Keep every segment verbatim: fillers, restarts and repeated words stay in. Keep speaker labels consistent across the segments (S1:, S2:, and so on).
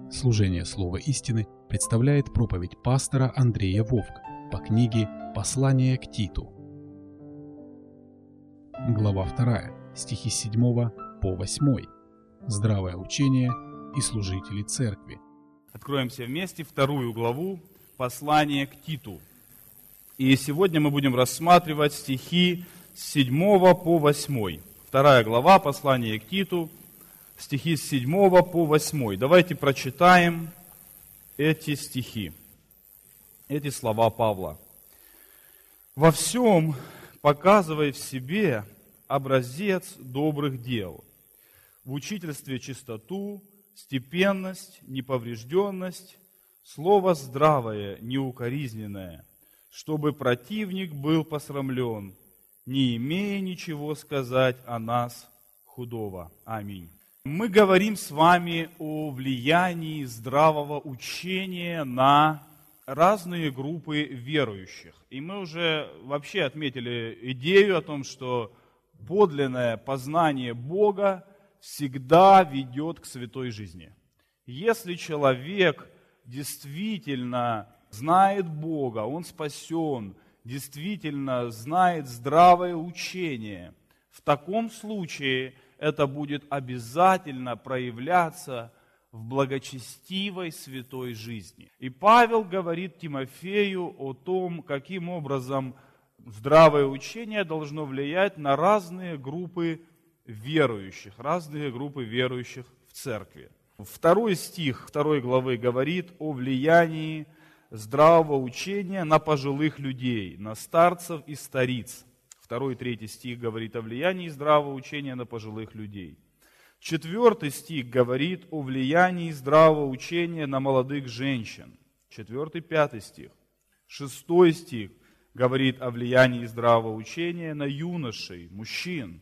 S1: Служение Слова истины представляет проповедь пастора Андрея Вовк по книге «Послание к Титу». Глава вторая, стихи с седьмого по восьмой. Здравое учение и служители церкви.
S2: Откроем все вместе вторую главу «Послание к Титу». И сегодня мы будем рассматривать стихи с седьмого по восьмой. Вторая глава «Послание к Титу», стихи с седьмого по восьмой. Давайте прочитаем эти стихи, эти слова Павла. «Во всем показывай в себе образец добрых дел, в учительстве чистоту, степенность, неповрежденность, слово здравое, неукоризненное, чтобы противник был посрамлен, не имея ничего сказать о нас худого». Аминь. Мы говорим с вами о влиянии здравого учения на разные группы верующих. И мы уже вообще отметили идею о том, что подлинное познание Бога всегда ведет к святой жизни. Если человек действительно знает Бога, он спасен, действительно знает здравое учение, в таком случае это будет обязательно проявляться в благочестивой святой жизни. И Павел говорит Тимофею о том, каким образом здравое учение должно влиять на разные группы верующих, разные группы верующих в церкви. Второй стих второй главы говорит о влиянии здравого учения на пожилых людей, на старцев и стариц. Второй и третий стих говорит о влиянии здравого учения на пожилых людей. Четвертый стих говорит о влиянии здравого учения на молодых женщин. Четвертый, пятый стих. Шестой стих говорит о влиянии здравого учения на юношей, мужчин.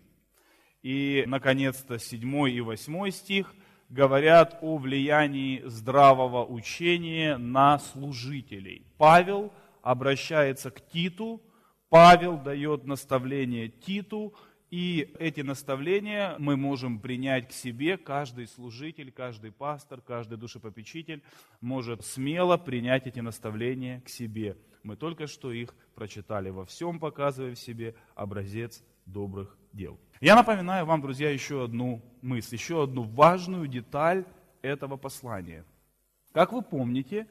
S2: И, наконец-то, седьмой и восьмой стих говорят о влиянии здравого учения на служителей. Павел обращается к Титу, Павел дает наставление Титу, и эти наставления мы можем принять к себе. Каждый служитель, каждый пастор, каждый душепопечитель может смело принять эти наставления к себе. Мы только что их прочитали. Во всем показывая в себе образец добрых дел. Я напоминаю вам, друзья, еще одну мысль, еще одну важную деталь этого послания. Как вы помните,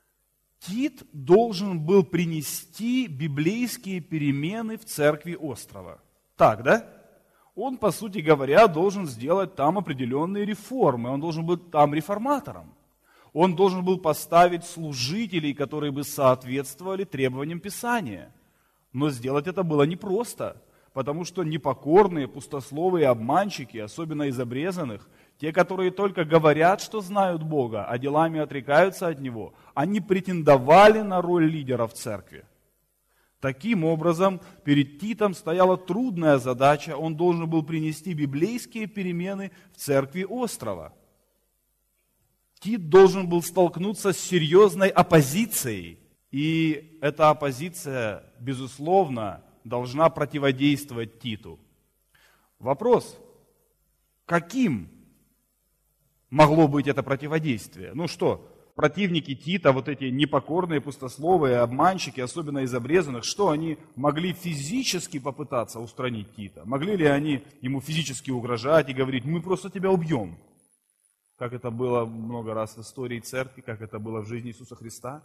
S2: Тит должен был принести библейские перемены в церкви острова. Так, да? Он, по сути говоря, должен сделать там определенные реформы. Он должен быть там реформатором. Он должен был поставить служителей, которые бы соответствовали требованиям Писания. Но сделать это было непросто, потому что непокорные, пустословые обманщики, особенно из обрезанных, те, которые только говорят, что знают Бога, а делами отрекаются от Него, они претендовали на роль лидера в церкви. Таким образом, перед Титом стояла трудная задача, он должен был принести библейские перемены в церкви острова. Тит должен был столкнуться с серьезной оппозицией, и эта оппозиция, безусловно, должна противодействовать Титу. Вопрос, каким могло быть это противодействие? Ну что, противники Тита, вот эти непокорные, пустословые, обманщики, особенно из обрезанных, что они могли физически попытаться устранить Тита? Могли ли они ему физически угрожать и говорить, мы просто тебя убьем? Как это было много раз в истории церкви, как это было в жизни Иисуса Христа?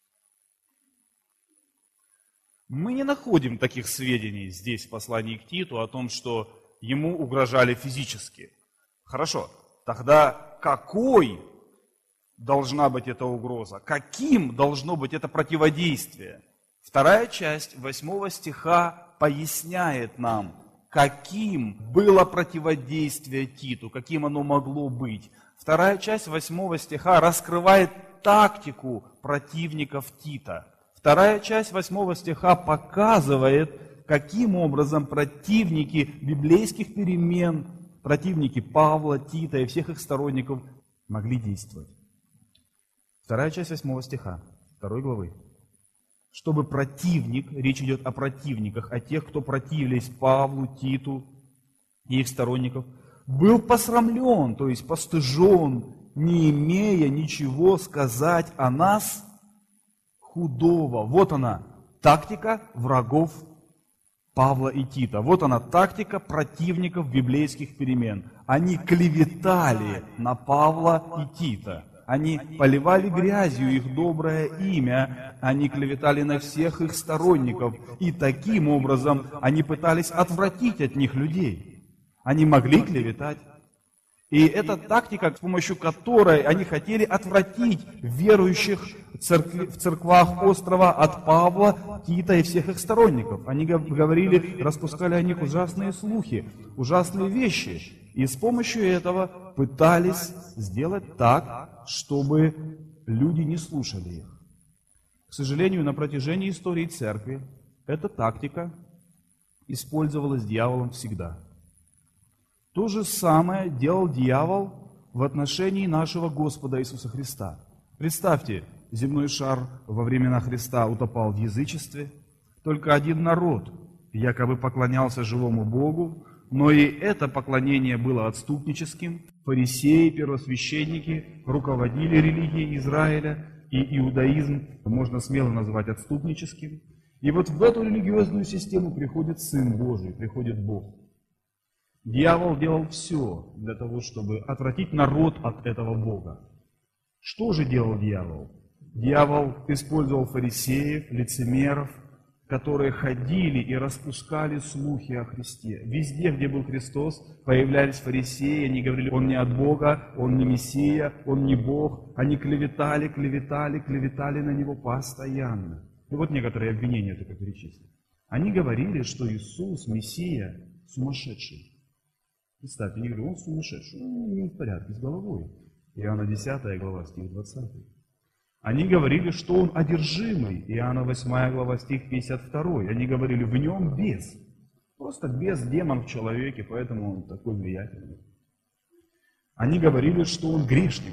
S2: Мы не находим таких сведений здесь в послании к Титу о том, что ему угрожали физически. Хорошо, тогда какой должна быть эта угроза? Каким должно быть это противодействие? Вторая часть восьмого стиха поясняет нам, каким было противодействие Титу, каким оно могло быть. Вторая часть восьмого стиха раскрывает тактику противников Тита. Вторая часть восьмого стиха показывает, каким образом противники библейских перемен, противники Павла, Тита и всех их сторонников могли действовать. Вторая часть восьмого стиха, второй главы. Чтобы противник, речь идет о противниках, о тех, кто противились Павлу, Титу и их сторонников, был посрамлен, то есть постыжен, не имея ничего сказать о нас худого. Вот она, тактика врагов Павла и Тита. Вот она, тактика противников библейских перемен. Они клеветали на Павла и Тита. Они поливали грязью их доброе имя, они клеветали на всех их сторонников, и таким образом они пытались отвратить от них людей. Они могли клеветать. И это тактика, с помощью которой они хотели отвратить верующих в, церкви, в церквах острова от Павла, Тита и всех их сторонников. Они говорили, распускали о них ужасные слухи, ужасные вещи. И с помощью этого пытались сделать так, чтобы люди не слушали их. К сожалению, на протяжении истории церкви эта тактика использовалась дьяволом всегда. То же самое делал дьявол в отношении нашего Господа Иисуса Христа. Представьте, земной шар во времена Христа утопал в язычестве. Только один народ якобы поклонялся живому Богу, но и это поклонение было отступническим. Фарисеи, первосвященники руководили религией Израиля, и иудаизм можно смело назвать отступническим. И вот в эту религиозную систему приходит Сын Божий, приходит Бог. Дьявол делал все для того, чтобы отвратить народ от этого Бога. Что же делал дьявол? Дьявол использовал фарисеев, лицемеров, которые ходили и распускали слухи о Христе. Везде, где был Христос, появлялись фарисеи, они говорили, он не от Бога, он не Мессия, он не Бог. Они клеветали, клеветали, клеветали на Него постоянно. И вот некоторые обвинения только перечислили. Они говорили, что Иисус, Мессия, сумасшедший. Представьте, они говорят, он сумасшедший, он не в порядке с головой. Иоанна десятая глава, стих двадцатый. Они говорили, что он одержимый. Иоанна восьмая глава, стих пятьдесят второй. Они говорили, в нем бес. Просто бес, демон в человеке, поэтому он такой влиятельный. Они говорили, что он грешник,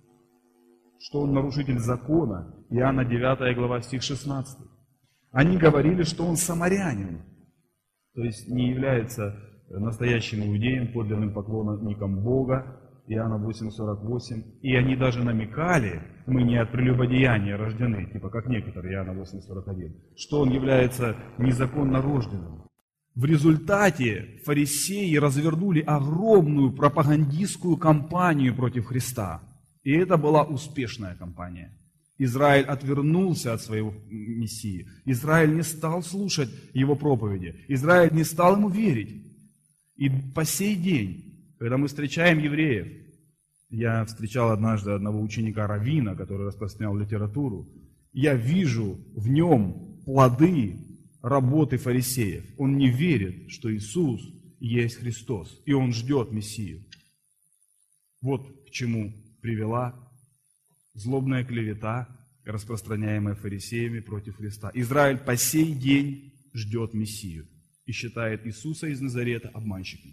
S2: что он нарушитель закона. Иоанна девятая глава, стих шестнадцатый. Они говорили, что он самарянин, то есть не является настоящим иудеем, подлинным поклонником Бога, Иоанна восемь сорок восемь. И они даже намекали, мы не от прелюбодеяния рождены, типа как некоторые, Иоанна восемь сорок один, что он является незаконно рожденным. В результате фарисеи развернули огромную пропагандистскую кампанию против Христа. И это была успешная кампания. Израиль отвернулся от своего Мессии. Израиль не стал слушать его проповеди. Израиль не стал ему верить. И по сей день, когда мы встречаем евреев, я встречал однажды одного ученика раввина, который распространял литературу, я вижу в нем плоды работы фарисеев. Он не верит, что Иисус есть Христос, и он ждет Мессию. Вот к чему привела злобная клевета, распространяемая фарисеями против Христа. Израиль по сей день ждет Мессию и считает Иисуса из Назарета обманщиком.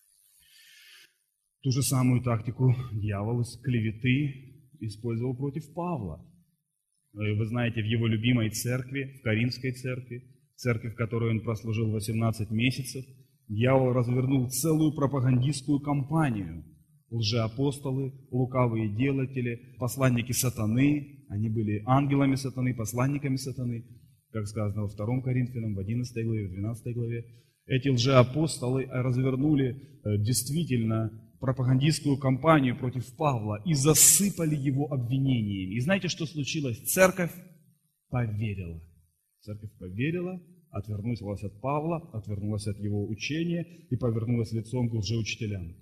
S2: Ту же самую тактику дьявол из клеветы использовал против Павла. Вы знаете, в его любимой церкви, в Коринфской церкви, церкви, в которой он прослужил восемнадцать месяцев, дьявол развернул целую пропагандистскую кампанию. Лжеапостолы, лукавые делатели, посланники сатаны, они были ангелами сатаны, посланниками сатаны, как сказано во втором Коринфянам, в одиннадцатой главе, в двенадцатой главе. Эти лжеапостолы развернули действительно пропагандистскую кампанию против Павла и засыпали его обвинениями. И знаете, что случилось? Церковь поверила. Церковь поверила, отвернулась от Павла, отвернулась от его учения и повернулась лицом к лжеучителям.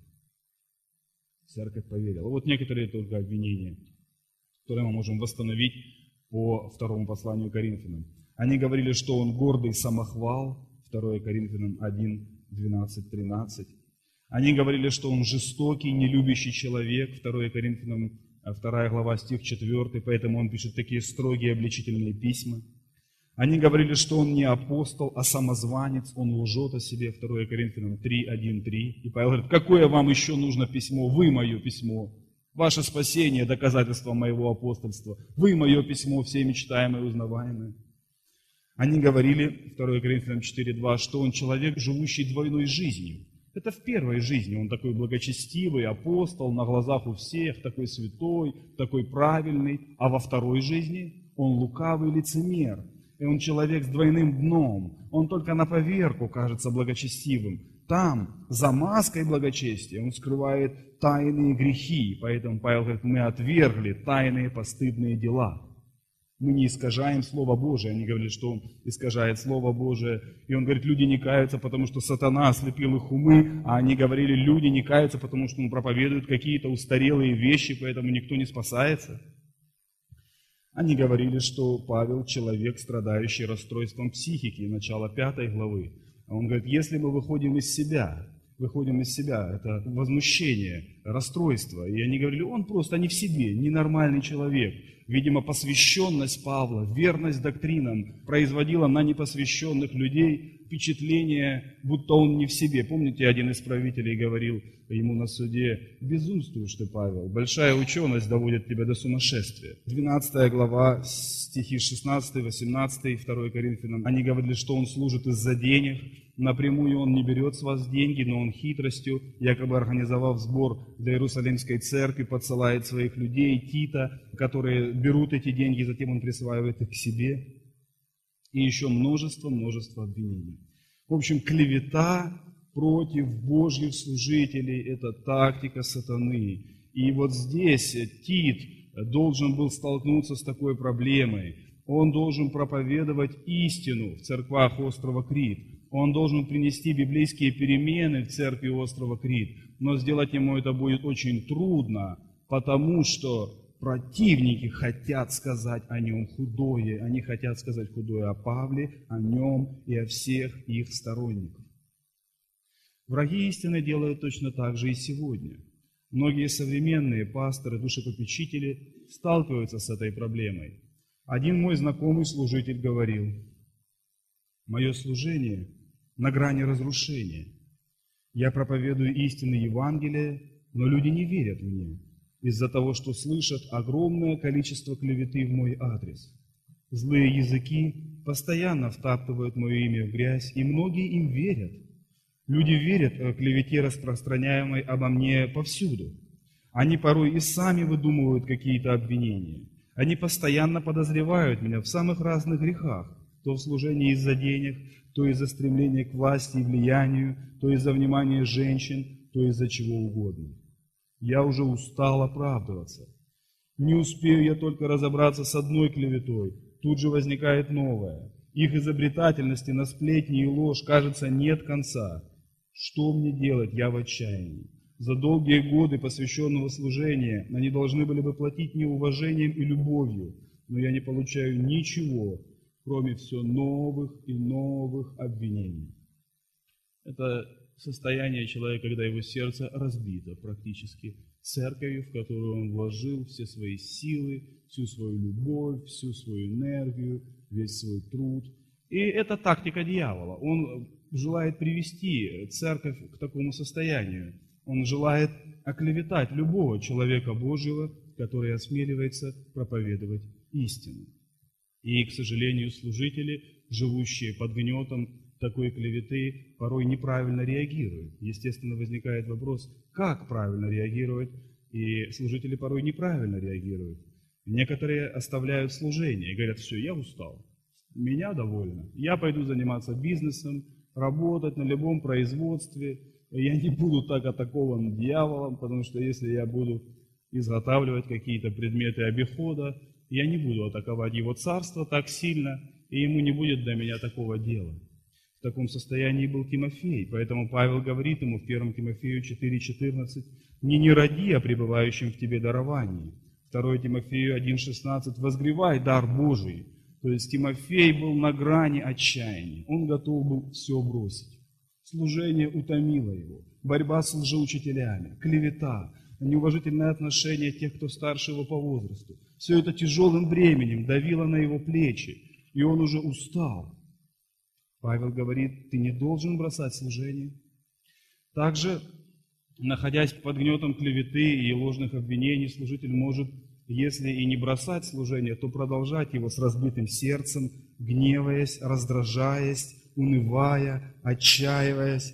S2: Церковь поверила. Вот некоторые только обвинения, которые мы можем восстановить по второму посланию Коринфянам. Они говорили, что он гордый самохвал, второе Коринфянам один, двенадцать, тринадцать. Они говорили, что он жестокий, нелюбящий человек, второе Коринфянам, вторая глава, стих четвёртый, поэтому он пишет такие строгие обличительные письма. Они говорили, что он не апостол, а самозванец, он лжет о себе, второе Коринфянам три, один, три. И Павел говорит, какое вам еще нужно письмо? Вы мое письмо. Ваше спасение – доказательство моего апостольства. Вы мое письмо, все мечтаемое и узнаваемое. Они говорили, второе Коринфянам четыре, два, что он человек, живущий двойной жизнью.
S3: Это в первой жизни он такой благочестивый апостол, на глазах у всех, такой святой, такой правильный. А во второй жизни он лукавый лицемер. И он человек с двойным дном. Он только на поверку кажется благочестивым. Там, за маской благочестия, он скрывает тайные грехи. Поэтому Павел говорит, мы отвергли тайные постыдные дела. Мы не искажаем Слово Божие. Они говорили, что он искажает Слово Божие. И он говорит, люди не каются, потому что сатана ослепил их умы. А они говорили, люди не каются, потому что он проповедует какие-то устарелые вещи, поэтому никто не спасается. Они говорили, что Павел человек, страдающий расстройством психики, начало пятой главы. Он говорит, если мы выходим из себя, выходим из себя, это возмущение, расстройство. И они говорили, он просто не в себе, ненормальный человек. Видимо, посвященность Павла, верность доктринам производила на непосвященных людей впечатление, будто он не в себе. Помните, один из правителей говорил ему на суде, безумствуешь ты, Павел, большая ученость доводит тебя до сумасшествия. двенадцатая глава, стихи шестнадцатый, восемнадцатый, второе Коринфянам, они говорили, что он служит из-за денег. Напрямую он не берет с вас деньги, но он хитростью, якобы организовав сбор для Иерусалимской церкви, подсылает своих людей, Тита, которые берут эти деньги, затем он присваивает их к себе. И еще множество-множество обвинений. В общем, клевета против Божьих служителей – это тактика сатаны. И вот здесь Тит должен был столкнуться с такой проблемой. Он должен проповедовать истину в церквах острова Крит. Он должен принести библейские перемены в церкви острова Крит. Но сделать ему это будет очень трудно, потому что противники хотят сказать о нем худое. Они хотят сказать худое о Павле, о нем и о всех их сторонниках. Враги истины делают точно так же и сегодня. Многие современные пасторы, душепопечители сталкиваются с этой проблемой. Один мой знакомый служитель говорил, «Мое служение на грани разрушения. Я проповедую истины Евангелия, но люди не верят мне из-за того, что слышат огромное количество клеветы в мой адрес. Злые языки постоянно втаптывают мое имя в грязь, и многие им верят. Люди верят о клевете, распространяемой обо мне повсюду. Они порой и сами выдумывают какие-то обвинения. Они постоянно подозревают меня в самых разных грехах, то в служении из-за денег, то из-за стремления к власти и влиянию, то из-за внимания женщин, то из-за чего угодно. Я уже устал оправдываться. Не успею я только разобраться с одной клеветой, тут же возникает новая. Их изобретательности на сплетни и ложь, кажется, нет конца. Что мне делать? Я в отчаянии. За долгие годы посвященного служения они должны были бы платить мне уважением и любовью, но я не получаю ничего, кроме все новых и новых обвинений. Это состояние человека, когда его сердце разбито практически церковью, в которую он вложил все свои силы, всю свою любовь, всю свою энергию, весь свой труд. И это тактика дьявола. Он желает привести церковь к такому состоянию. Он желает оклеветать любого человека Божьего, который осмеливается проповедовать истину. И, к сожалению, служители, живущие под гнетом такой клеветы, порой неправильно реагируют. Естественно, возникает вопрос, как правильно реагировать, и служители порой неправильно реагируют. Некоторые оставляют служение и говорят, все, я устал, меня довольно, я пойду заниматься бизнесом, работать на любом производстве, я не буду так атакован дьяволом, потому что если я буду изготавливать какие-то предметы обихода, я не буду атаковать его царство так сильно, и ему не будет до меня такого дела. В таком состоянии был Тимофей, поэтому Павел говорит ему в первом Тимофею четыре четырнадцать, «Не не роди о пребывающем в тебе даровании». второе Тимофею один шестнадцать, «Возгревай дар Божий». То есть Тимофей был на грани отчаяния, он готов был все бросить. Служение утомило его, борьба с лжеучителями, клевета, неуважительное отношение тех, кто старше его по возрасту. Все это тяжелым бременем давило на его плечи, и он уже устал. Павел говорит, ты не должен бросать служение. Также, находясь под гнетом клеветы и ложных обвинений, служитель может, если и не бросать служение, то продолжать его с разбитым сердцем, гневаясь, раздражаясь, унывая, отчаиваясь.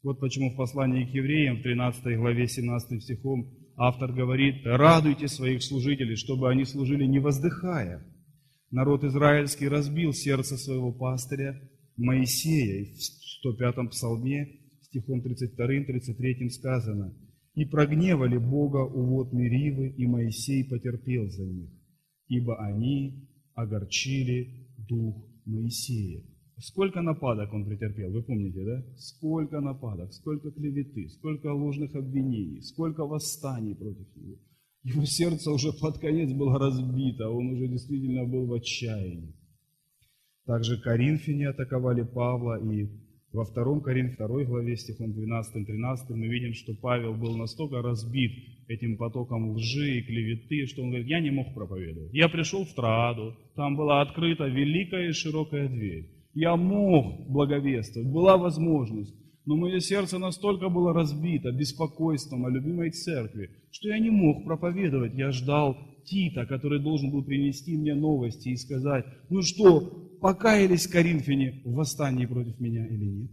S3: Вот почему в послании к евреям в тринадцатой главе семнадцатым стихом автор говорит: «Радуйте своих служителей, чтобы они служили не воздыхая». Народ израильский разбил сердце своего пастыря Моисея. И в сто пятом псалме, стихом тридцать вторым тридцать третьим сказано: «И прогневали Бога у вод Меривы, и Моисей потерпел за них, ибо они огорчили дух Моисея». Сколько нападок он претерпел, вы помните, да? Сколько нападок, сколько клеветы, сколько ложных обвинений, сколько восстаний против него. Его сердце уже под конец было разбито, он уже действительно был в отчаянии. Также коринфяне атаковали Павла, и во втором Коринфянам, второй главе, стихом двенадцатым-тринадцатым, мы видим, что Павел был настолько разбит этим потоком лжи и клеветы, что он говорит: «Я не мог проповедовать. Я пришел в Троаду, там была открыта великая и широкая дверь. Я мог благовествовать, была возможность, но мое сердце настолько было разбито беспокойством о любимой церкви, что я не мог проповедовать. Я ждал Тита, который должен был принести мне новости и сказать: ну что, покаялись коринфяне в восстании против меня или нет?»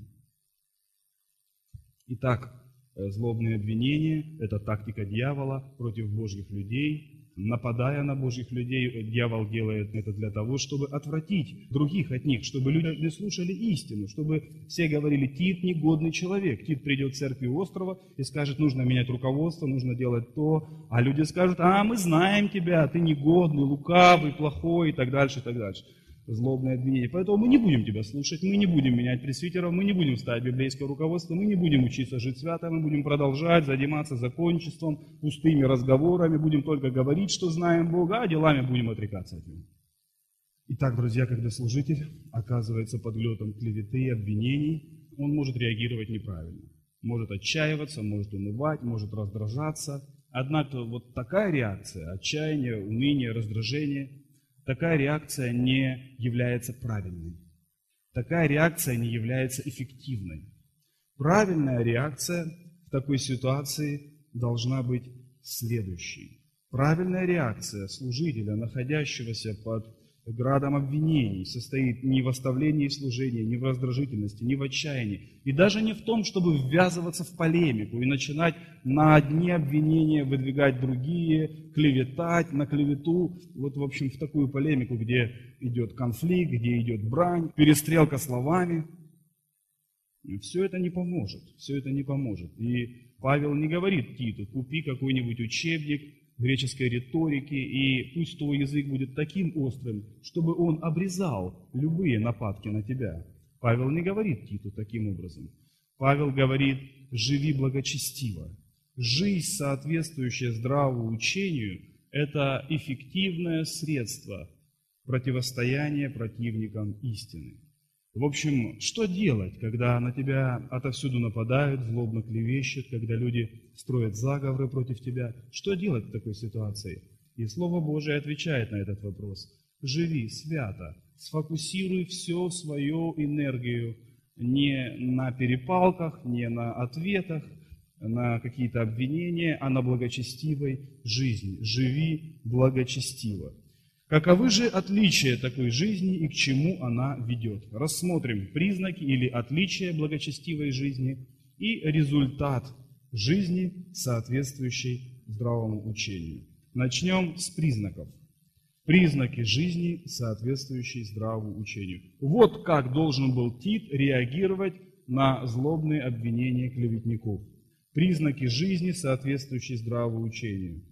S3: Итак, злобные обвинения – это тактика дьявола против Божьих людей. Нападая на Божьих людей, дьявол делает это для того, чтобы отвратить других от них, чтобы люди не слушали истину, чтобы все говорили: Тит негодный человек. Тит придет в церкви острова и скажет: нужно менять руководство, нужно делать то. А люди скажут: а мы знаем тебя, ты негодный, лукавый, плохой и так дальше, и так дальше. Злобное обвинение. Поэтому мы не будем тебя слушать, мы не будем менять пресвитеров, мы не будем ставить библейское руководство, мы не будем учиться жить свято, мы будем продолжать заниматься законничеством, пустыми разговорами, будем только говорить, что знаем Бога, а делами будем отрекаться от Него. Итак, друзья, когда служитель оказывается под гнетом клеветы и обвинений, он может реагировать неправильно. Может отчаиваться, может унывать, может раздражаться. Однако вот такая реакция, отчаяние, уныние, раздражение, такая реакция не является правильной. Такая реакция не является эффективной. Правильная реакция в такой ситуации должна быть следующей. Правильная реакция служителя, находящегося под градом обвинений, состоит не в оставлении служения, не в раздражительности, не в отчаянии, и даже не в том, чтобы ввязываться в полемику и начинать на одни обвинения выдвигать другие, клеветать на клевету, вот, в общем, в такую полемику, где идет конфликт, где идет брань, перестрелка словами. Все это не поможет, все это не поможет. И Павел не говорит Титу: купи какой-нибудь учебник греческой риторики, и пусть твой язык будет таким острым, чтобы он обрезал любые нападки на тебя. Павел не говорит Титу таким образом. Павел говорит: живи благочестиво. Жизнь, соответствующая здравому учению, это эффективное средство противостояния противникам истины. В общем, что делать, когда на тебя отовсюду нападают, злобно клевещут, когда люди строят заговоры против тебя? Что делать в такой ситуации? И Слово Божие отвечает на этот вопрос. Живи свято, сфокусируй всю свою энергию не на перепалках, не на ответах, на какие-то обвинения, а на благочестивой жизни. Живи благочестиво. Каковы же отличия такой жизни и к чему она ведет? Рассмотрим признаки или отличия благочестивой жизни и результат жизни, соответствующей здравому учению. Начнем с признаков. Признаки жизни, соответствующей здравому учению. Вот как должен был Тит реагировать на злобные обвинения клеветников. Признаки жизни, соответствующей здравому учению.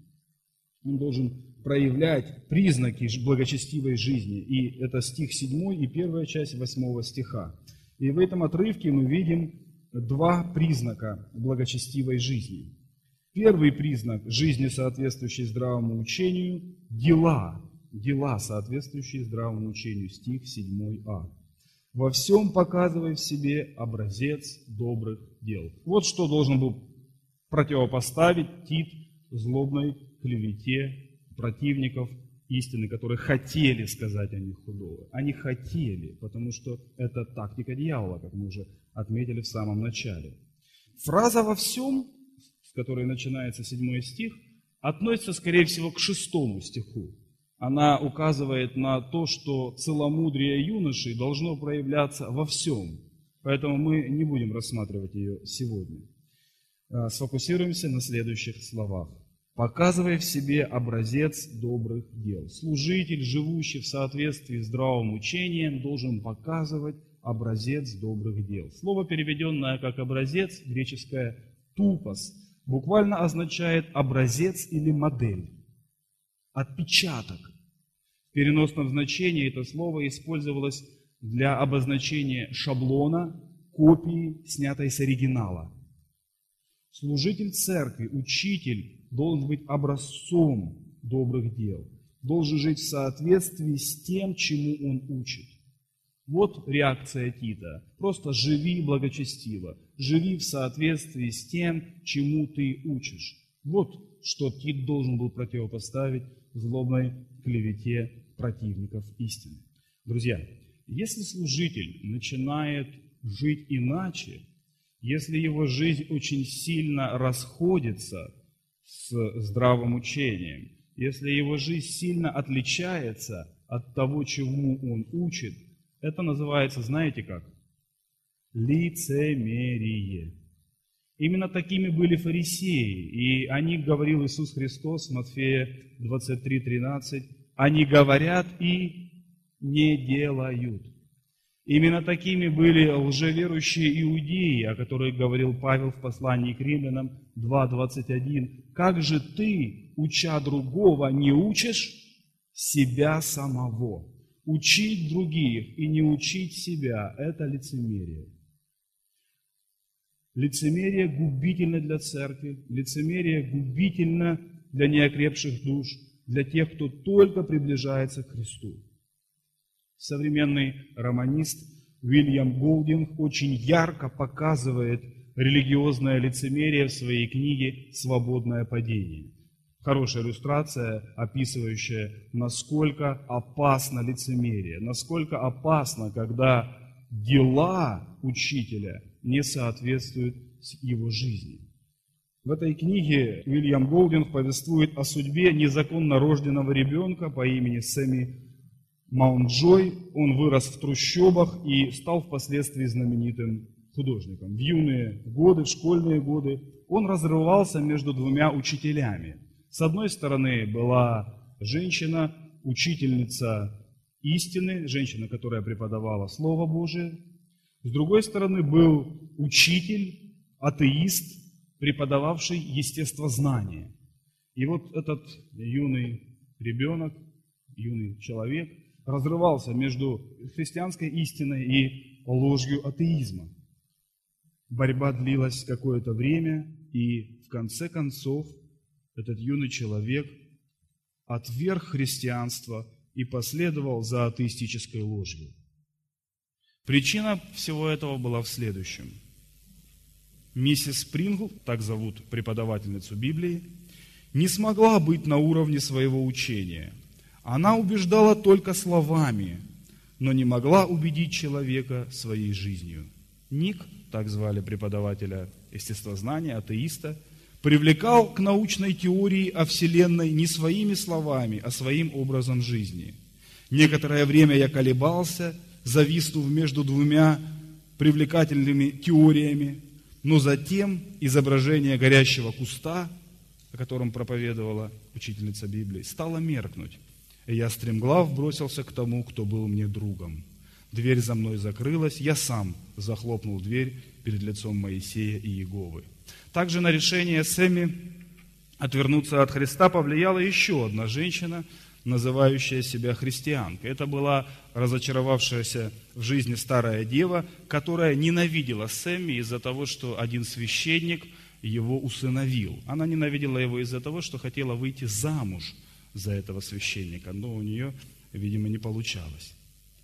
S3: Он должен проявлять признаки благочестивой жизни. И это стих седьмой и первая часть восьмого стиха. И в этом отрывке мы видим два признака благочестивой жизни. Первый признак жизни, соответствующей здравому учению – дела. Дела, соответствующие здравому учению. Стих седьмой а. «Во всем показывай в себе образец добрых дел». Вот что должен был противопоставить Тит злобной клевете противников истины, которые хотели сказать о них худого. Они хотели, потому что это тактика дьявола, как мы уже отметили в самом начале. Фраза «во всем», с которой начинается седьмой стих, относится, скорее всего, к шестому стиху. Она указывает на то, что целомудрие юноши должно проявляться во всем. Поэтому мы не будем рассматривать ее сегодня. Сфокусируемся на следующих словах. «Показывая в себе образец добрых дел». Служитель, живущий в соответствии с здравым учением, должен показывать образец добрых дел. Слово, переведенное как образец, греческое «тупос», буквально означает образец или модель, отпечаток. В переносном значении это слово использовалось для обозначения шаблона, копии, снятой с оригинала. Служитель церкви, учитель должен быть образцом добрых дел, должен жить в соответствии с тем, чему он учит. Вот реакция Тита. Просто живи благочестиво, живи в соответствии с тем, чему ты учишь. Вот что Тит должен был противопоставить злобной клевете противников истины. Друзья, если служитель начинает жить иначе, если его жизнь очень сильно расходится с здравым учением, если его жизнь сильно отличается от того, чему он учит, это называется, знаете как? Лицемерие. Именно такими были фарисеи, и о них говорил Иисус Христос в Матфея двадцать три тринадцать. Они говорят и не делают. Именно такими были лжеверующие иудеи, о которых говорил Павел в послании к Римлянам два двадцать один. «Как же ты, уча другого, не учишь себя самого?» Учить других и не учить себя – это лицемерие. Лицемерие губительно для церкви, лицемерие губительно для неокрепших душ, для тех, кто только приближается к Христу. Современный романист Уильям Голдинг очень ярко показывает религиозное лицемерие в своей книге «Свободное падение». Хорошая иллюстрация, описывающая, насколько опасно лицемерие, насколько опасно, когда дела учителя не соответствуют его жизни. В этой книге Уильям Голдинг повествует о судьбе незаконно рожденного ребенка по имени Сэмми Маунтджой. Он вырос в трущобах и стал впоследствии знаменитым художником. В юные годы, в школьные годы он разрывался между двумя учителями. С одной стороны была женщина, учительница истины, женщина, которая преподавала Слово Божие. С другой стороны был учитель, атеист, преподававший естествознание. И вот этот юный ребенок, юный человек разрывался между христианской истиной и ложью атеизма. Борьба длилась какое-то время, и в конце концов этот юный человек отверг христианство и последовал за атеистической ложью. Причина всего этого была в следующем. Миссис Спрингл, так зовут преподавательницу Библии, не смогла быть на уровне своего учения. Она убеждала только словами, но не могла убедить человека своей жизнью. Ник, так звали преподавателя естествознания, атеиста, привлекал к научной теории о Вселенной не своими словами, а своим образом жизни. Некоторое время я колебался, зависнув между двумя привлекательными теориями, но затем изображение горящего куста, о котором проповедовала учительница Библии, стало меркнуть, и я стремглав бросился к тому, кто был мне другом. Дверь за мной закрылась, я сам захлопнул дверь перед лицом Моисея и Иеговы. Также на решение Сэмми отвернуться от Христа повлияла еще одна женщина, называющая себя христианкой. Это была разочаровавшаяся в жизни старая дева, которая ненавидела Сэмми из-за того, что один священник его усыновил. Она ненавидела его из-за того, что хотела выйти замуж за этого священника, но у нее, видимо, не получалось.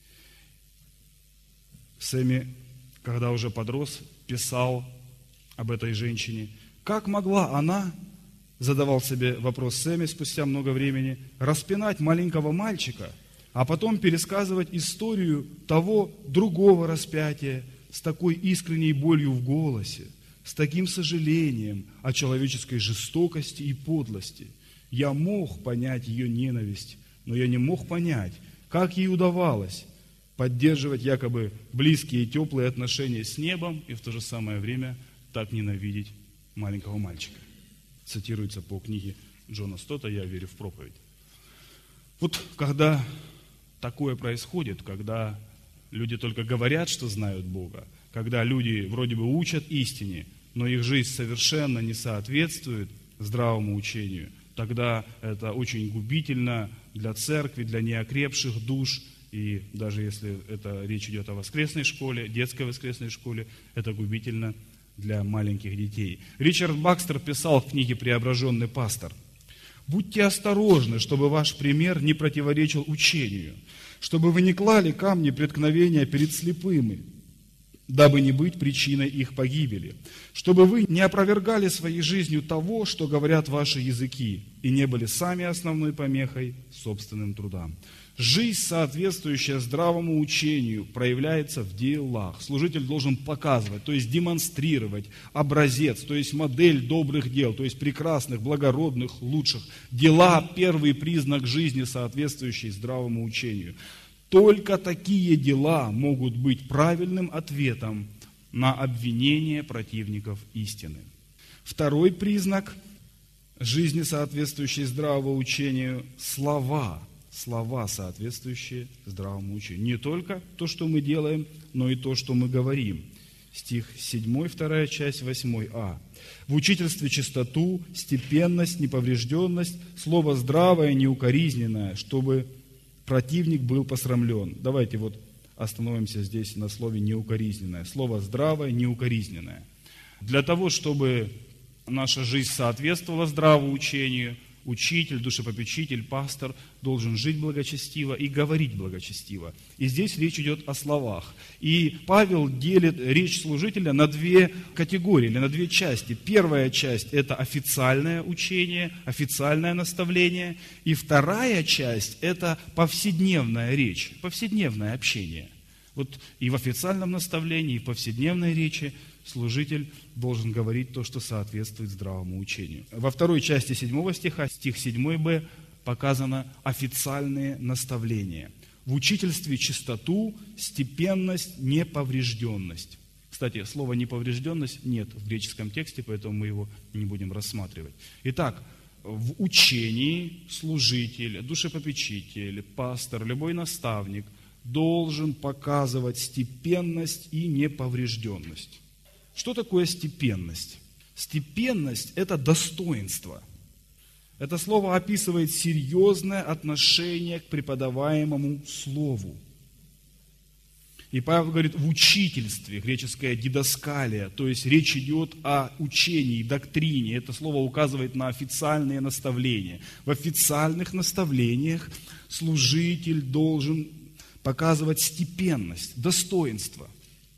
S3: Сэмми, когда уже подрос, писал об этой женщине. Как могла она, задавал себе вопрос Сэмми спустя много времени, распинать маленького мальчика, а потом пересказывать историю того другого распятия с такой искренней болью в голосе, с таким сожалением о человеческой жестокости и подлости. Я мог понять ее ненависть, но я не мог понять, как ей удавалось поддерживать якобы близкие и теплые отношения с небом и в то же самое время так ненавидеть маленького мальчика. Цитируется по книге Джона Стотта «Я верю в проповедь». Вот когда такое происходит, когда люди только говорят, что знают Бога, когда люди вроде бы учат истине, но их жизнь совершенно не соответствует здравому учению, тогда это очень губительно для церкви, для неокрепших душ. И даже если это речь идет о воскресной школе, детской воскресной школе, это губительно для маленьких детей. Ричард Бакстер писал в книге «Преображенный пастор»: «Будьте осторожны, чтобы ваш пример не противоречил учению, чтобы вы не клали камни преткновения перед слепыми, дабы не быть причиной их погибели, чтобы вы не опровергали своей жизнью того, что говорят ваши языки, и не были сами основной помехой собственным трудам». Жизнь, соответствующая здравому учению, проявляется в делах. Служитель должен показывать, то есть демонстрировать образец, то есть модель добрых дел, то есть прекрасных, благородных, лучших. Дела – первый признак жизни, соответствующей здравому учению. Только такие дела могут быть правильным ответом на обвинение противников истины. Второй признак жизни, соответствующей здравому учению – слова. Слова, соответствующие здравому учению. Не только то, что мы делаем, но и то, что мы говорим. Стих седьмой, вторая часть, восьмой а. В учительстве чистоту, степенность, неповрежденность, слово здравое, неукоризненное, чтобы противник был посрамлен. Давайте вот остановимся здесь на слове неукоризненное. Слово здравое, неукоризненное. Для того, чтобы наша жизнь соответствовала здравому учению, учитель, душепопечитель, пастор должен жить благочестиво и говорить благочестиво. И здесь речь идет о словах. И Павел делит речь служителя на две категории, или на две части. Первая часть – это официальное учение, официальное наставление. И вторая часть – это повседневная речь, повседневное общение. Вот и в официальном наставлении, и в повседневной речи служитель должен говорить то, что соответствует здравому учению. Во второй части седьмого стиха, стих седьмой бэ, показано официальные наставления. В учительстве чистоту, степенность, неповрежденность. Кстати, слова «неповрежденность» нет в греческом тексте, поэтому мы его не будем рассматривать. Итак, в учении служитель, душепопечитель, пастор, любой наставник должен показывать степенность и неповрежденность. Что такое степенность? Степенность – это достоинство. Это слово описывает серьезное отношение к преподаваемому слову. И Павел говорит в учительстве, греческое дидоскалия, то есть речь идет о учении, доктрине. Это слово указывает на официальные наставления. В официальных наставлениях служитель должен показывать степенность, достоинство.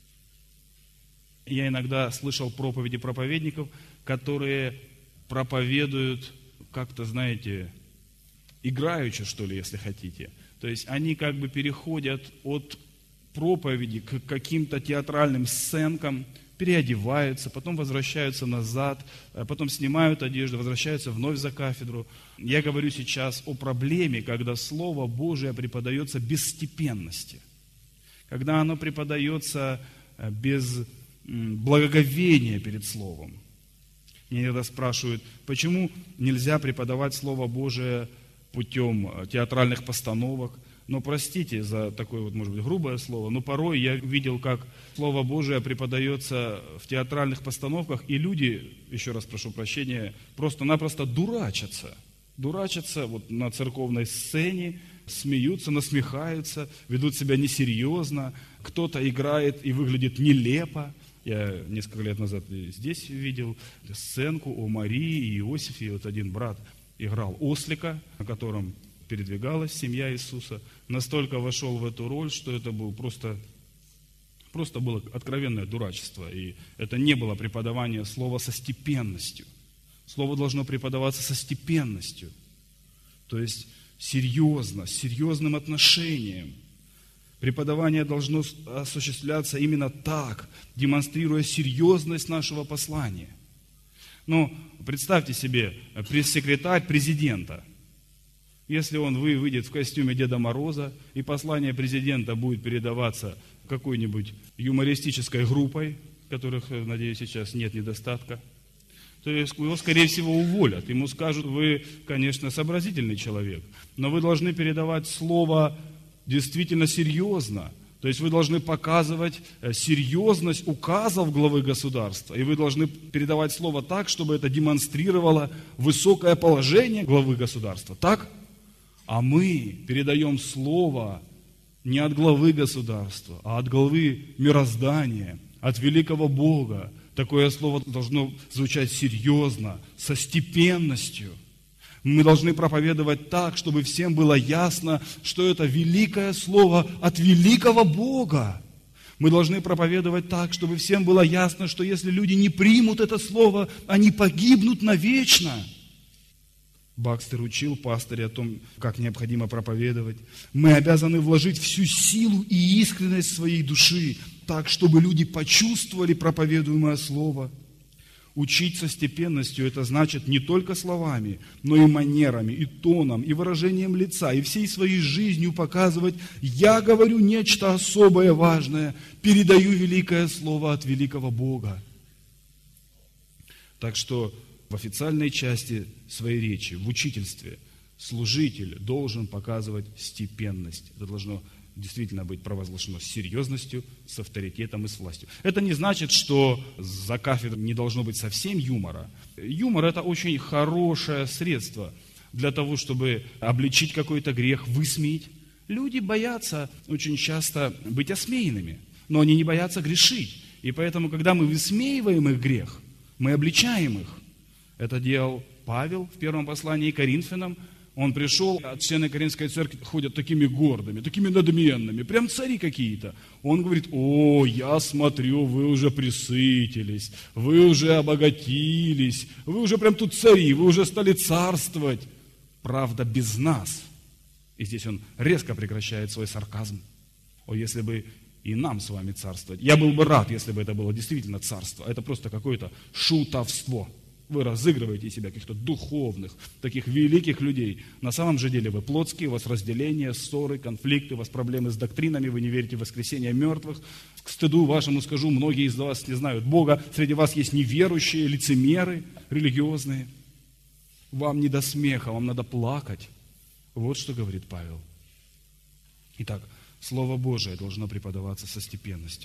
S3: Я иногда слышал проповеди проповедников, которые проповедуют как-то, знаете, играючи, что ли, если хотите. То есть они как бы переходят от проповеди к каким-то театральным сценкам, переодеваются, потом возвращаются назад, потом снимают одежду, возвращаются вновь за кафедру. Я говорю сейчас о проблеме, когда Слово Божие преподается без степенности, когда оно преподается без благоговения перед Словом. Меня иногда спрашивают, почему нельзя преподавать Слово Божие путем театральных постановок. Но простите за такое, вот, может быть, грубое слово, но порой я видел, как Слово Божие преподается в театральных постановках, и люди, еще раз прошу прощения, просто-напросто дурачатся. Дурачатся вот на церковной сцене, смеются, насмехаются, ведут себя несерьезно. Кто-то играет и выглядит нелепо. Я несколько лет назад здесь видел сценку о Марии и Иосифе. Вот один брат играл ослика, на котором передвигалась семья Иисуса, настолько вошел в эту роль, что это был просто, просто было откровенное дурачество. И это не было преподавание слова со степенностью. Слово должно преподаваться со степенностью. То есть серьезно, с серьезным отношением. Преподавание должно осуществляться именно так, демонстрируя серьезность нашего послания. Но представьте себе, пресс-секретарь президента. Если он вы, выйдет в костюме Деда Мороза, и послание президента будет передаваться какой-нибудь юмористической группой, которых, надеюсь, сейчас нет недостатка, то его, скорее всего, уволят. Ему скажут: вы, конечно, сообразительный человек, но вы должны передавать слово действительно серьезно. То есть вы должны показывать серьезность указов главы государства, и вы должны передавать слово так, чтобы это демонстрировало высокое положение главы государства. Так? А мы передаем слово не от главы государства, а от главы мироздания, от великого Бога. Такое слово должно звучать серьезно, со степенностью. Мы должны проповедовать так, чтобы всем было ясно, что это великое слово от великого Бога. Мы должны проповедовать так, чтобы всем было ясно, что если люди не примут это слово, они погибнут навечно. Бакстер учил пастыря о том, как необходимо проповедовать. Мы обязаны вложить всю силу и искренность своей души, так, чтобы люди почувствовали проповедуемое слово. Учить со степенностью – это значит не только словами, но и манерами, и тоном, и выражением лица, и всей своей жизнью показывать: я говорю нечто особое, важное, передаю великое слово от великого Бога. Так что в официальной части своей речи, в учительстве, служитель должен показывать степенность. Это должно действительно быть провозглашено с серьезностью, с авторитетом и с властью. Это не значит, что за кафедрой не должно быть совсем юмора. Юмор – это очень хорошее средство для того, чтобы обличить какой-то грех, высмеять. Люди боятся очень часто быть осмеянными, но они не боятся грешить. И поэтому, когда мы высмеиваем их грех, мы обличаем их. Это делал Павел в первом послании к Коринфянам. Он пришел, а члены Коринфской церкви ходят такими гордыми, такими надменными, прям цари какие-то. Он говорит: о, я смотрю, вы уже пресытились, вы уже обогатились, вы уже прям тут цари, вы уже стали царствовать. Правда, без нас. И здесь он резко прекращает свой сарказм. О, если бы и нам с вами царствовать. Я был бы рад, если бы это было действительно царство. Это просто какое-то шутовство. Вы разыгрываете из себя каких-то духовных, таких великих людей. На самом же деле вы плотские, у вас разделения, ссоры, конфликты, у вас проблемы с доктринами, вы не верите в воскресение мертвых. К стыду вашему скажу, многие из вас не знают Бога. Среди вас есть неверующие, лицемеры, религиозные. Вам не до смеха, вам надо плакать. Вот что говорит Павел. Итак, Слово Божие должно преподаваться со степенностью.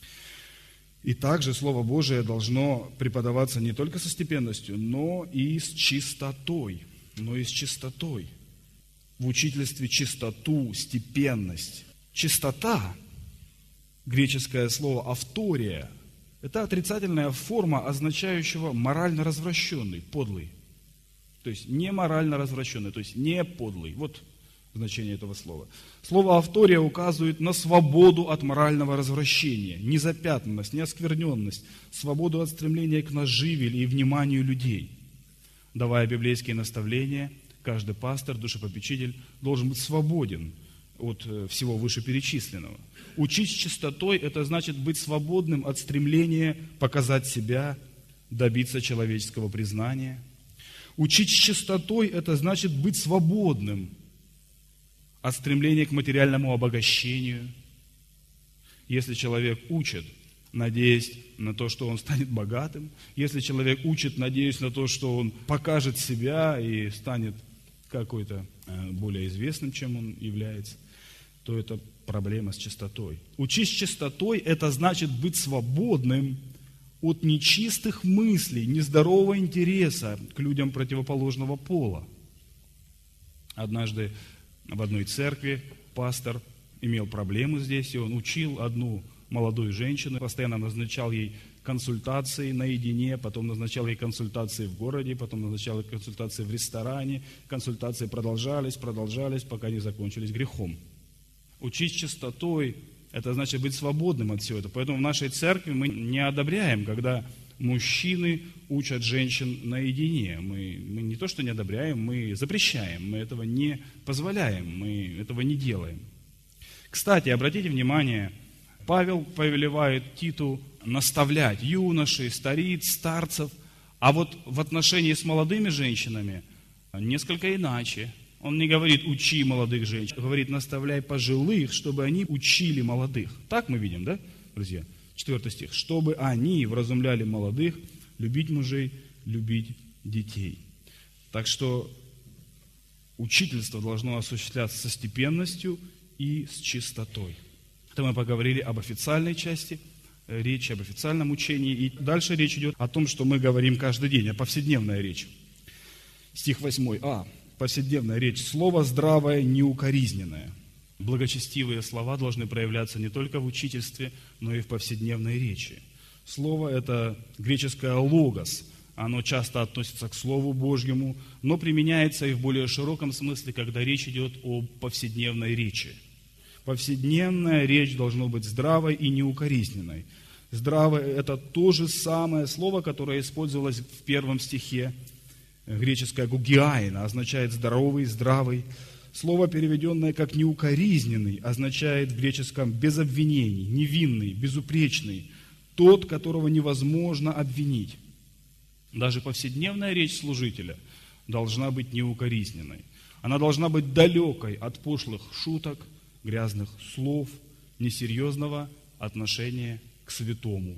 S3: И также Слово Божие должно преподаваться не только со степенностью, но и с чистотой. Но и с чистотой. В учительстве чистоту, степенность. Чистота, греческое слово «автория», это отрицательная форма, означающего морально развращенный, подлый. То есть не морально развращенный, то есть не подлый. Вот значение этого слова. Слово «автория» указывает на свободу от морального развращения, незапятнанность, неоскверненность, свободу от стремления к наживе и вниманию людей. Давая библейские наставления, каждый пастор, душепопечитель должен быть свободен от всего вышеперечисленного. Учить с чистотой – это значит быть свободным от стремления показать себя, добиться человеческого признания. Учить с чистотой – это значит быть свободным от стремления к материальному обогащению. Если человек учит, надеясь на то, что он станет богатым, если человек учит, надеясь на то, что он покажет себя и станет какой-то более известным, чем он является, то это проблема с чистотой. Учить с чистотой – это значит быть свободным от нечистых мыслей, нездорового интереса к людям противоположного пола. Однажды в одной церкви пастор имел проблемы здесь, и он учил одну молодую женщину, постоянно назначал ей консультации наедине, потом назначал ей консультации в городе, потом назначал ей консультации в ресторане. Консультации продолжались, продолжались, пока не закончились грехом. Учить чистотой – это значит быть свободным от всего этого. Поэтому в нашей церкви мы не одобряем, когда мужчины учат женщин наедине. Мы, мы не то, что не одобряем, мы запрещаем, мы этого не позволяем, мы этого не делаем. Кстати, обратите внимание, Павел повелевает Титу наставлять юношей, стариц, старцев, а вот в отношении с молодыми женщинами несколько иначе. Он не говорит «учи молодых женщин», он говорит «наставляй пожилых, чтобы они учили молодых». Так мы видим, да, друзья? Четвертый стих. «Чтобы они вразумляли молодых, любить мужей, любить детей». Так что учительство должно осуществляться со степенностью и с чистотой. Это мы поговорили об официальной части речи, об официальном учении. И дальше речь идет о том, что мы говорим каждый день, о повседневной речи. Стих восьмой. А. Повседневная речь. Слово здравое, неукоризненное. Благочестивые слова должны проявляться не только в учительстве, но и в повседневной речи. Слово – это греческое «логос». Оно часто относится к Слову Божьему, но применяется и в более широком смысле, когда речь идет о повседневной речи. Повседневная речь должна быть здравой и неукоризненной. Здравое – это то же самое слово, которое использовалось в первом стихе. Греческое «гугиаина» означает «здоровый», «здравый». Слово, переведенное как «неукоризненный», означает в греческом «без обвинений», «невинный», «безупречный», тот, которого невозможно обвинить. Даже повседневная речь служителя должна быть неукоризненной. Она должна быть далекой от пошлых шуток, грязных слов, несерьезного отношения к святому.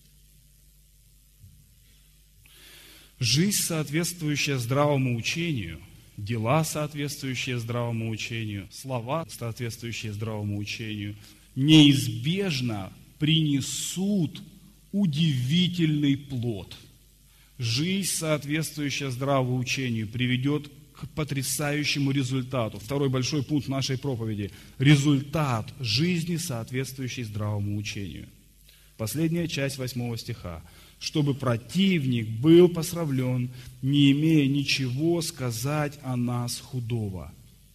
S3: Жизнь, соответствующая здравому учению, дела, соответствующие здравому учению, слова, соответствующие здравому учению, неизбежно принесут удивительный плод. Жизнь, соответствующая здравому учению, приведет к потрясающему результату. Второй большой пункт нашей проповеди – результат жизни, соответствующей здравому учению. Последняя часть восьмого стиха. «Чтобы противник был посрамлен, не имея ничего сказать о нас худого».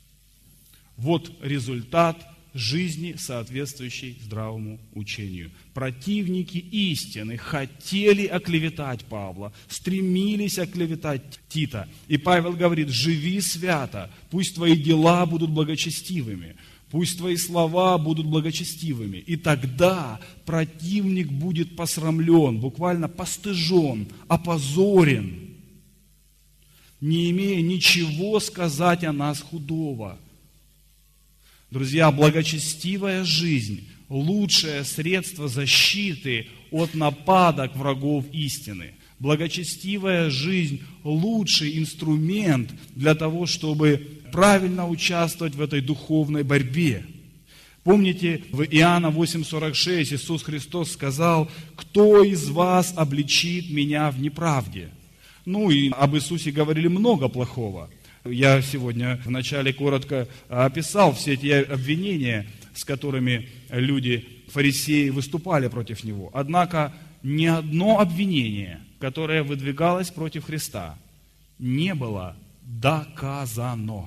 S3: Вот результат жизни, соответствующей здравому учению. Противники истины хотели оклеветать Павла, стремились оклеветать Тита. И Павел говорит: живи свято, пусть твои дела будут благочестивыми, пусть твои слова будут благочестивыми. И тогда противник будет посрамлен, буквально постыжен, опозорен, не имея ничего сказать о нас худого. Друзья, благочестивая жизнь – лучшее средство защиты от нападок врагов истины. Благочестивая жизнь – лучший инструмент для того, чтобы правильно участвовать в этой духовной борьбе. Помните, в Иоанна восемь сорок шесть Иисус Христос сказал: «Кто из вас обличит меня в неправде?» Ну и об Иисусе говорили много плохого. Я сегодня вначале коротко описал все эти обвинения, с которыми люди, фарисеи, выступали против Него. Однако ни одно обвинение, которое выдвигалось против Христа, не было доказано.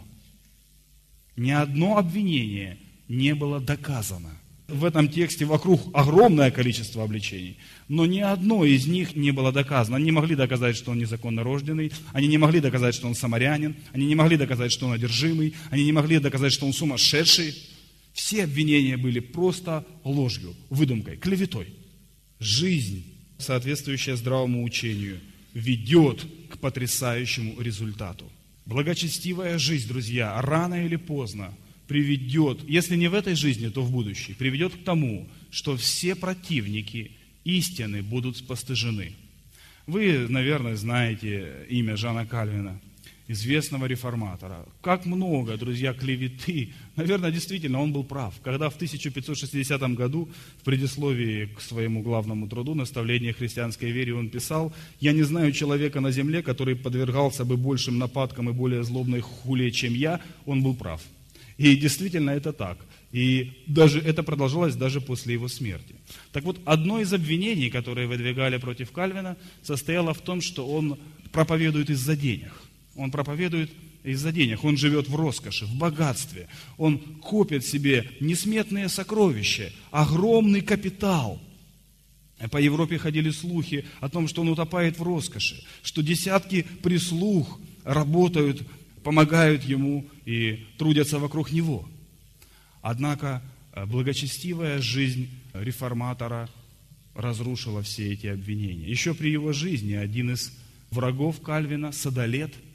S3: Ни одно обвинение не было доказано. В этом тексте вокруг огромное количество обличений, но ни одно из них не было доказано. Они не могли доказать, что он незаконно рожденный, они не могли доказать, что он самарянин, они не могли доказать, что он одержимый, они не могли доказать, что он сумасшедший. Все обвинения были просто ложью, выдумкой, клеветой. Жизнь, соответствующая здравому учению, ведет к потрясающему результату. Благочестивая жизнь, друзья, рано или поздно приведет, если не в этой жизни, то в будущей, приведет к тому, что все противники истины будут постыжены. Вы, наверное, знаете имя Жана Кальвина, известного реформатора. Как много, друзья, клеветы. Наверное, действительно, он был прав. Когда в тысяча пятьсот шестидесятом году в предисловии к своему главному труду «Наставление христианской вере» он писал: «Я не знаю человека на земле, который подвергался бы большим нападкам и более злобной хуле, чем я». Он был прав. И действительно это так. И даже это продолжалось даже после его смерти. Так вот, одно из обвинений, которые выдвигали против Кальвина, состояло в том, что он проповедует из-за денег. Он проповедует из-за денег. Он живет в роскоши, в богатстве. Он копит себе несметные сокровища, огромный капитал. По Европе ходили слухи о том, что он утопает в роскоши, что десятки прислуг работают, помогают ему и трудятся вокруг него. Однако благочестивая жизнь реформатора разрушила все эти обвинения. Еще при его жизни один из врагов Кальвина, Садолет,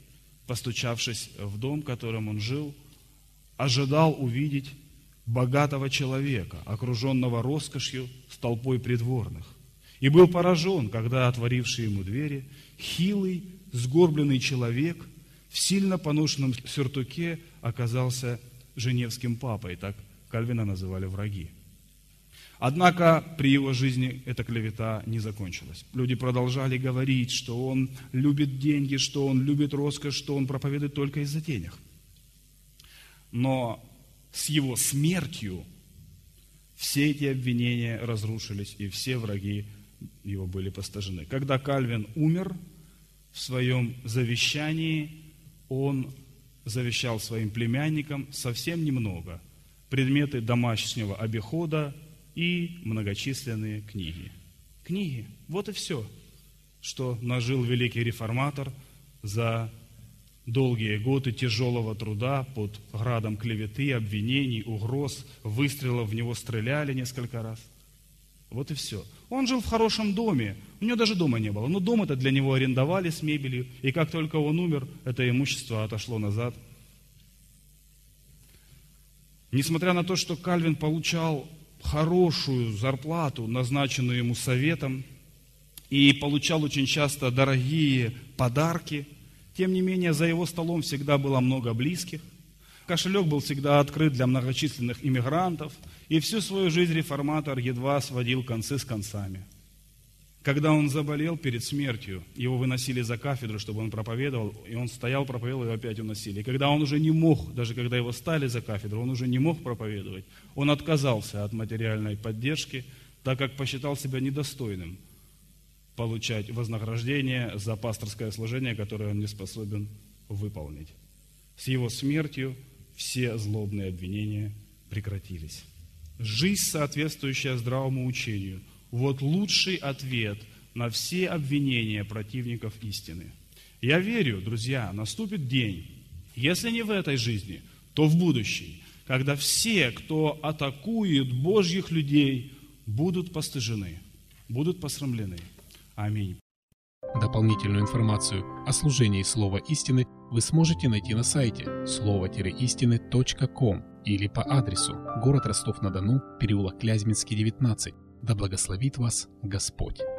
S3: постучавшись в дом, в котором он жил, ожидал увидеть богатого человека, окруженного роскошью с толпой придворных. И был поражен, когда, отворивший ему двери, хилый, сгорбленный человек в сильно поношенном сюртуке оказался женевским папой, так Кальвина называли враги. Однако при его жизни эта клевета не закончилась. Люди продолжали говорить, что он любит деньги, что он любит роскошь, что он проповедует только из-за денег. Но с его смертью все эти обвинения разрушились, и все враги его были постажены. Когда Кальвин умер, в своем завещании он завещал своим племянникам совсем немного: предметы домашнего обихода и многочисленные книги. Книги. Вот и все, что нажил великий реформатор за долгие годы тяжелого труда под градом клеветы, обвинений, угроз, выстрелов, в него стреляли несколько раз. Вот и все. Он жил в хорошем доме, у него даже дома не было, но дом это для него арендовали с мебелью, и как только он умер, это имущество отошло назад. Несмотря на то, что Кальвин получал хорошую зарплату, назначенную ему советом, и получал очень часто дорогие подарки, тем не менее за его столом всегда было много близких, кошелек был всегда открыт для многочисленных иммигрантов, и всю свою жизнь реформатор едва сводил концы с концами. Когда он заболел перед смертью, его выносили за кафедру, чтобы он проповедовал, и он стоял, проповедовал, и опять уносили. И когда он уже не мог, даже когда его стали за кафедру, он уже не мог проповедовать, он отказался от материальной поддержки, так как посчитал себя недостойным получать вознаграждение за пасторское служение, которое он не способен выполнить. С его смертью все злобные обвинения прекратились. Жизнь, соответствующая здравому учению, вот лучший ответ на все обвинения противников истины. Я верю, друзья, наступит день, если не в этой жизни, то в будущей, когда все, кто атакует Божьих людей, будут постыжены, будут посрамлены. Аминь.
S1: Дополнительную информацию о служении Слова истины вы сможете найти на сайте слово истины точка ком или по адресу город Ростов-на-Дону, переулок Клязьминский, девятнадцать. Да благословит вас Господь!